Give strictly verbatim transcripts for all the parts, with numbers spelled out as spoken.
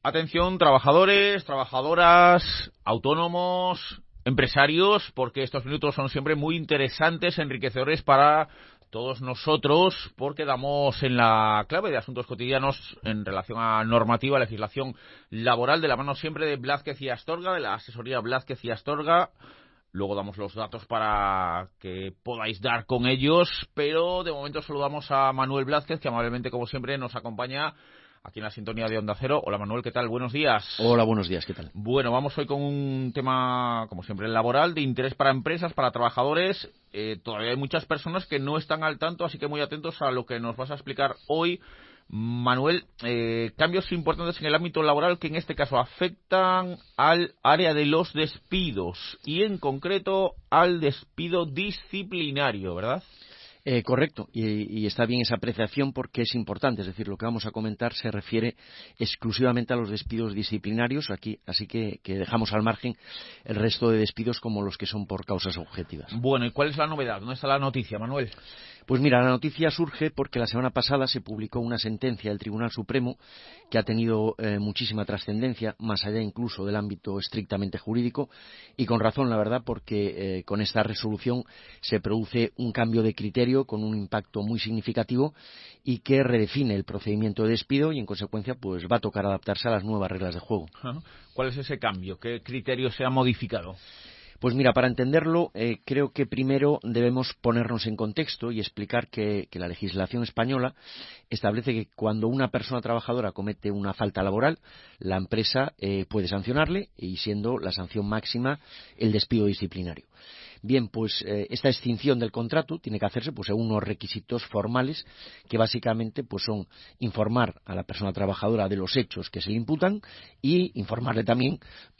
Atención, trabajadores, trabajadoras, autónomos, empresarios, porque estos minutos son siempre muy interesantes, enriquecedores para todos nosotros, porque damos en la clave de asuntos cotidianos en relación a normativa, legislación laboral, de la mano siempre de Blázquez y Astorga, de la asesoría Blázquez y Astorga. Luego damos los datos para que podáis dar con ellos, pero de momento saludamos a Manuel Blázquez, que amablemente, como siempre, nos acompaña aquí en la sintonía de Onda Cero. Hola Manuel, ¿qué tal? Buenos días. Hola, buenos días, ¿qué tal? Bueno, vamos hoy con un tema, como siempre, laboral, de interés para empresas, para trabajadores. Eh, todavía hay muchas personas que no están al tanto, así que muy atentos a lo que nos vas a explicar hoy. Manuel, eh, cambios importantes en el ámbito laboral que en este caso afectan al área de los despidos y en concreto al despido disciplinario, ¿verdad? Eh, correcto, y, y está bien esa apreciación porque es importante, es decir, lo que vamos a comentar se refiere exclusivamente a los despidos disciplinarios, aquí, así que, que dejamos al margen el resto de despidos como los que son por causas objetivas. Bueno, ¿y cuál es la novedad? ¿Dónde está la noticia, Manuel? Pues mira, la noticia surge porque la semana pasada se publicó una sentencia del Tribunal Supremo que ha tenido eh, muchísima trascendencia, más allá incluso del ámbito estrictamente jurídico, y con razón, la verdad, porque eh, con esta resolución se produce un cambio de criterio con un impacto muy significativo y que redefine el procedimiento de despido y, en consecuencia, pues va a tocar adaptarse a las nuevas reglas de juego. ¿Cuál es ese cambio? ¿Qué criterio se ha modificado? Pues mira, para entenderlo, eh, creo que primero debemos ponernos en contexto y explicar que, que la legislación española establece que cuando una persona trabajadora comete una falta laboral, la empresa eh, puede sancionarle, y siendo la sanción máxima el despido disciplinario. Bien, pues eh, esta extinción del contrato tiene que hacerse pues según unos requisitos formales que básicamente pues son informar a la persona trabajadora de los hechos que se le imputan y informarle también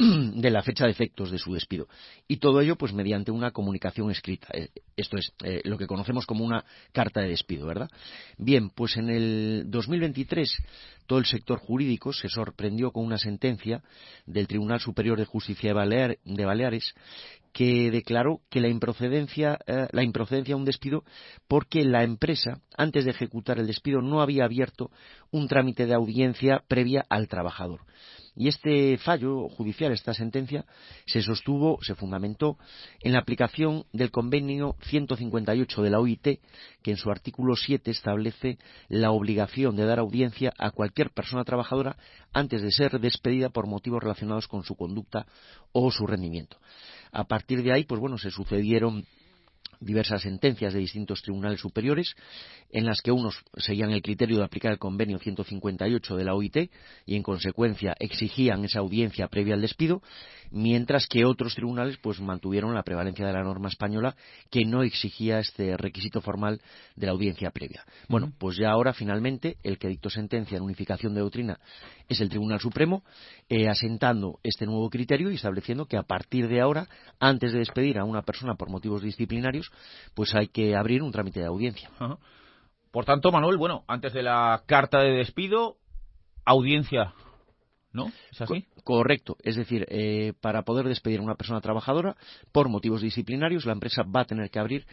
de la fecha de efectos de su despido. Y todo ello pues mediante una comunicación escrita. Eh, esto es eh, lo que conocemos como una carta de despido, ¿verdad? Bien, pues en el dos mil veintitrés todo el sector jurídico se sorprendió con una sentencia del Tribunal Superior de Justicia de, Balear, de Baleares que declaró que la improcedencia, eh, la improcedencia de un despido porque la empresa, antes de ejecutar el despido, no había abierto un trámite de audiencia previa al trabajador. Y este fallo judicial, esta sentencia, se sostuvo, se fundamentó en la aplicación del convenio ciento cincuenta y ocho de la O I T, que en su artículo siete establece la obligación de dar audiencia a cualquier persona trabajadora antes de ser despedida por motivos relacionados con su conducta o su rendimiento. A partir de ahí, pues bueno, se sucedieron diversas sentencias de distintos tribunales superiores en las que unos seguían el criterio de aplicar el convenio ciento cincuenta y ocho de la O I T y en consecuencia exigían esa audiencia previa al despido, mientras que otros tribunales pues mantuvieron la prevalencia de la norma española que no exigía este requisito formal de la audiencia previa. Bueno, pues ya ahora finalmente el que dictó sentencia en unificación de doctrina es el Tribunal Supremo, eh, asentando este nuevo criterio y estableciendo que a partir de ahora, antes de despedir a una persona por motivos disciplinarios, pues hay que abrir un trámite de audiencia. Ajá. Por tanto, Manuel, bueno, antes de la carta de despido, audiencia, ¿no? ¿Es así? Co- correcto, es decir, eh, para poder despedir a una persona trabajadora por motivos disciplinarios, la empresa va a tener que abrir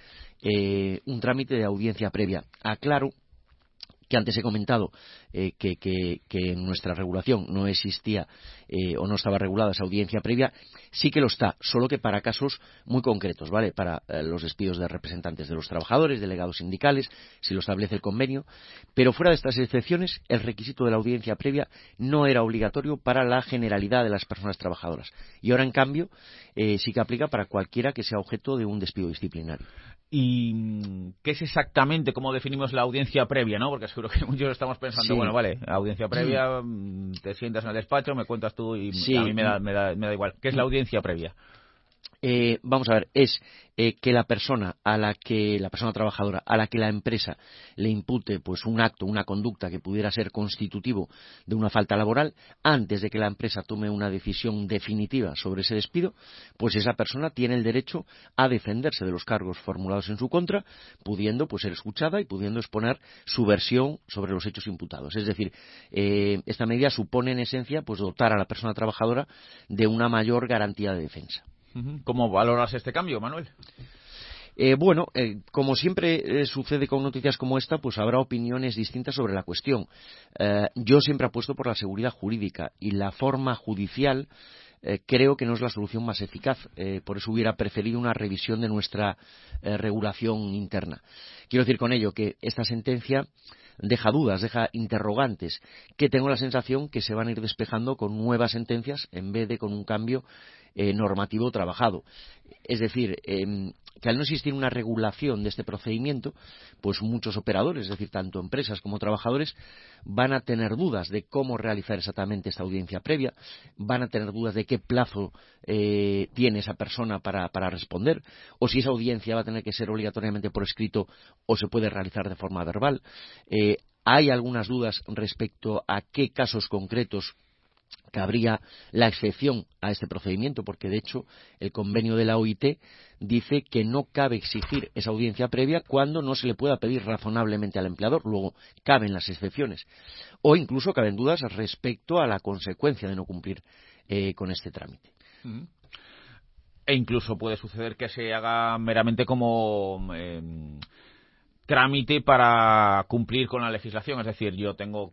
eh, un trámite de audiencia previa. Aclaro que antes he comentado eh, que, que, que en nuestra regulación no existía eh, o no estaba regulada esa audiencia previa. Sí que lo está, solo que para casos muy concretos, ¿vale? Para eh, los despidos de representantes de los trabajadores, delegados sindicales, si lo establece el convenio, pero fuera de estas excepciones, el requisito de la audiencia previa no era obligatorio para la generalidad de las personas trabajadoras. Y ahora, en cambio, eh, sí que aplica para cualquiera que sea objeto de un despido disciplinario. ¿Y qué es exactamente, cómo definimos la audiencia previa, no? Porque seguro que muchos estamos pensando, Sí. bueno, vale, audiencia previa, te sientas en el despacho, me cuentas tú y Sí. a mí me da, me da, me da igual. ¿Qué es la audiencia previa? Eh, vamos a ver, es eh, que la persona a la que la persona trabajadora a la que la empresa le impute pues un acto, una conducta que pudiera ser constitutivo de una falta laboral, antes de que la empresa tome una decisión definitiva sobre ese despido, pues esa persona tiene el derecho a defenderse de los cargos formulados en su contra, pudiendo pues ser escuchada y pudiendo exponer su versión sobre los hechos imputados. Es decir, eh, esta medida supone en esencia pues dotar a la persona trabajadora de una mayor garantía de defensa. ¿Cómo valoras este cambio, Manuel? Eh, bueno, eh, como siempre eh, sucede con noticias como esta, pues habrá opiniones distintas sobre la cuestión. Eh, yo siempre apuesto por la seguridad jurídica y la forma judicial eh, creo que no es la solución más eficaz. Eh, por eso hubiera preferido una revisión de nuestra eh, regulación interna. Quiero decir con ello que esta sentencia deja dudas, deja interrogantes, que tengo la sensación que se van a ir despejando con nuevas sentencias en vez de con un cambio eh, normativo trabajado. Es decir, eh, que al no existir una regulación de este procedimiento, pues muchos operadores, es decir, tanto empresas como trabajadores, van a tener dudas de cómo realizar exactamente esta audiencia previa, van a tener dudas de qué plazo eh, tiene esa persona para, para responder, o si esa audiencia va a tener que ser obligatoriamente por escrito o se puede realizar de forma verbal. Eh, hay algunas dudas respecto a qué casos concretos cabría la excepción a este procedimiento, porque de hecho el convenio de la O I T dice que no cabe exigir esa audiencia previa cuando no se le pueda pedir razonablemente al empleador. Luego caben las excepciones, o incluso caben dudas respecto a la consecuencia de no cumplir eh, con este trámite. Mm. E incluso puede suceder que se haga meramente como eh, trámite para cumplir con la legislación. Es decir, yo tengo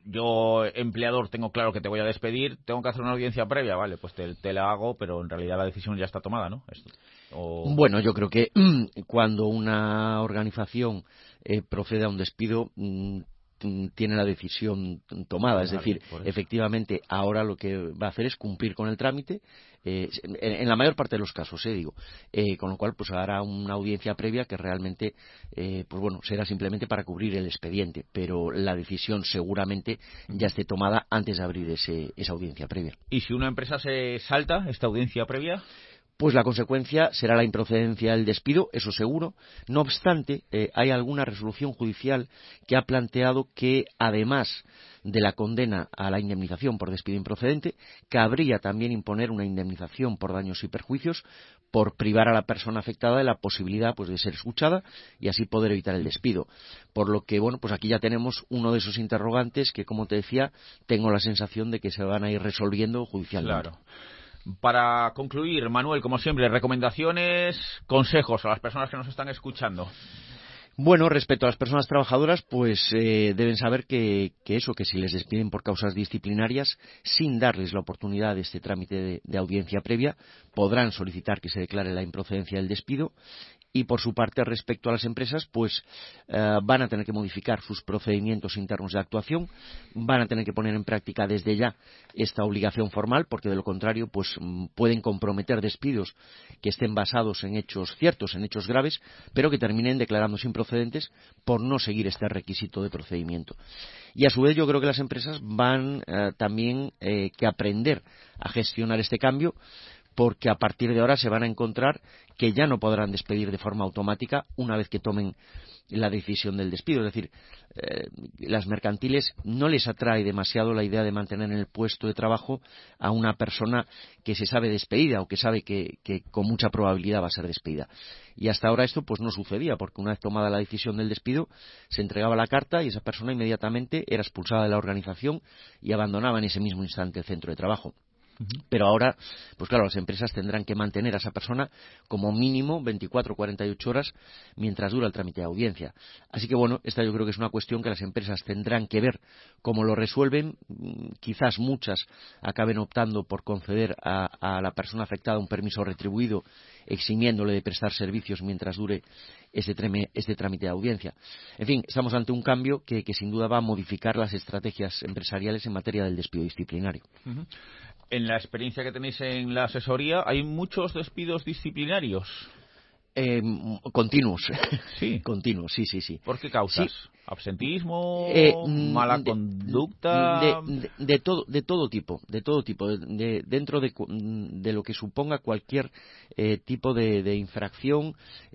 yo empleador tengo claro que te voy a despedir, tengo que hacer una audiencia previa, vale, pues te, te la hago, pero en realidad la decisión ya está tomada, ¿no? Esto, o... Bueno, yo creo que cuando una organización eh, procede a un despido mmm, tiene la decisión tomada, es decir, efectivamente ahora lo que va a hacer es cumplir con el trámite, eh, en, en la mayor parte de los casos, eh, digo, eh, con lo cual pues hará una audiencia previa que realmente, eh, pues bueno, será simplemente para cubrir el expediente, pero la decisión seguramente ya esté tomada antes de abrir ese, esa audiencia previa. ¿Y si una empresa se salta esta audiencia previa? Pues la consecuencia será la improcedencia del despido, eso seguro. No obstante, eh, hay alguna resolución judicial que ha planteado que, además de la condena a la indemnización por despido improcedente, cabría también imponer una indemnización por daños y perjuicios por privar a la persona afectada de la posibilidad pues de ser escuchada y así poder evitar el despido. Por lo que, bueno, pues aquí ya tenemos uno de esos interrogantes que, como te decía, tengo la sensación de que se van a ir resolviendo judicialmente. Claro. Para concluir, Manuel, como siempre, recomendaciones, consejos a las personas que nos están escuchando. Bueno, respecto a las personas trabajadoras, pues eh, deben saber que, que eso, que si les despiden por causas disciplinarias, sin darles la oportunidad de este trámite de, de audiencia previa, podrán solicitar que se declare la improcedencia del despido. Y por su parte, respecto a las empresas, pues eh, van a tener que modificar sus procedimientos internos de actuación, van a tener que poner en práctica desde ya esta obligación formal, porque de lo contrario, pues m- pueden comprometer despidos que estén basados en hechos ciertos, en hechos graves, pero que terminen declarándose improcedentes por no seguir este requisito de procedimiento. Y a su vez, yo creo que las empresas van eh, también eh, que aprender a gestionar este cambio, porque a partir de ahora se van a encontrar que ya no podrán despedir de forma automática una vez que tomen la decisión del despido. Es decir, eh, las mercantiles no les atrae demasiado la idea de mantener en el puesto de trabajo a una persona que se sabe despedida o que sabe que, que con mucha probabilidad va a ser despedida. Y hasta ahora esto pues no sucedía, porque una vez tomada la decisión del despido se entregaba la carta y esa persona inmediatamente era expulsada de la organización y abandonaba en ese mismo instante el centro de trabajo. Pero ahora, pues claro, las empresas tendrán que mantener a esa persona como mínimo veinticuatro o cuarenta y ocho horas mientras dura el trámite de audiencia. Así que bueno, esta yo creo que es una cuestión que las empresas tendrán que ver cómo lo resuelven. Quizás muchas acaben optando por conceder a, a la persona afectada un permiso retribuido, eximiéndole de prestar servicios mientras dure este, treme, este trámite de audiencia. En fin, estamos ante un cambio que, que sin duda va a modificar las estrategias empresariales en materia del despido disciplinario. Uh-huh. En la experiencia que tenéis en la asesoría, ¿hay muchos despidos disciplinarios? Eh, continuos. Sí. Continuos, sí, sí, sí. ¿Por qué causas? Sí. ¿Absentismo? Eh, ¿Mala de, conducta? De, de, de, todo, de todo tipo, de todo tipo, de, de, dentro de, de lo que suponga cualquier eh, tipo de, de infracción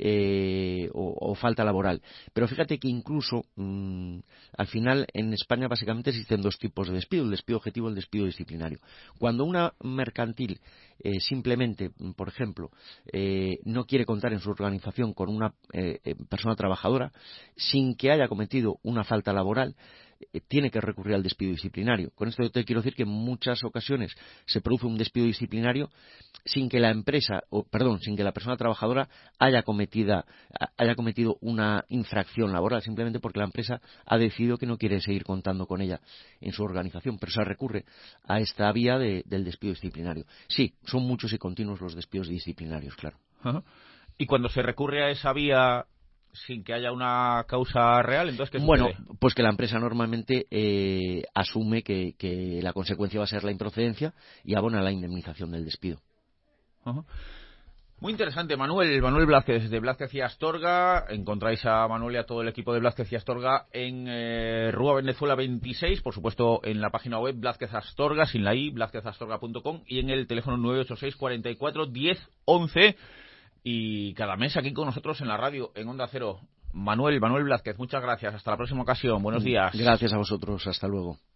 eh, o, o falta laboral. Pero fíjate que incluso mmm, al final en España básicamente existen dos tipos de despido, el despido objetivo y el despido disciplinario. Cuando una mercantil eh, simplemente, por ejemplo, eh, no quiere contar en su organización con una eh, persona trabajadora sin que haya cometido una falta laboral, eh, tiene que recurrir al despido disciplinario. Con esto te quiero decir que en muchas ocasiones se produce un despido disciplinario sin que la empresa, o perdón, sin que la persona trabajadora haya cometido, haya cometido una infracción laboral, simplemente porque la empresa ha decidido que no quiere seguir contando con ella en su organización, pero se recurre a esta vía de, del despido disciplinario. Sí, son muchos y continuos los despidos disciplinarios, claro. Ajá. Y cuando se recurre a esa vía sin que haya una causa real, entonces, ¿qué sucede? Bueno, pues que la empresa normalmente eh, asume que, que la consecuencia va a ser la improcedencia y abona la indemnización del despido. Ajá. Muy interesante, Manuel. Manuel Blázquez, de Blázquez y Astorga. Encontráis a Manuel y a todo el equipo de Blázquez y Astorga en eh, Rúa Venezuela veintiséis, por supuesto en la página web Blázquez Astorga, sin la i, blázquez astorga punto com, y en el teléfono nueve ocho seis, cuarenta y cuatro, diez, once. Y cada mes aquí con nosotros en la radio, en Onda Cero. Manuel, Manuel Blázquez, muchas gracias. Hasta la próxima ocasión. Buenos días. Gracias a vosotros. Hasta luego.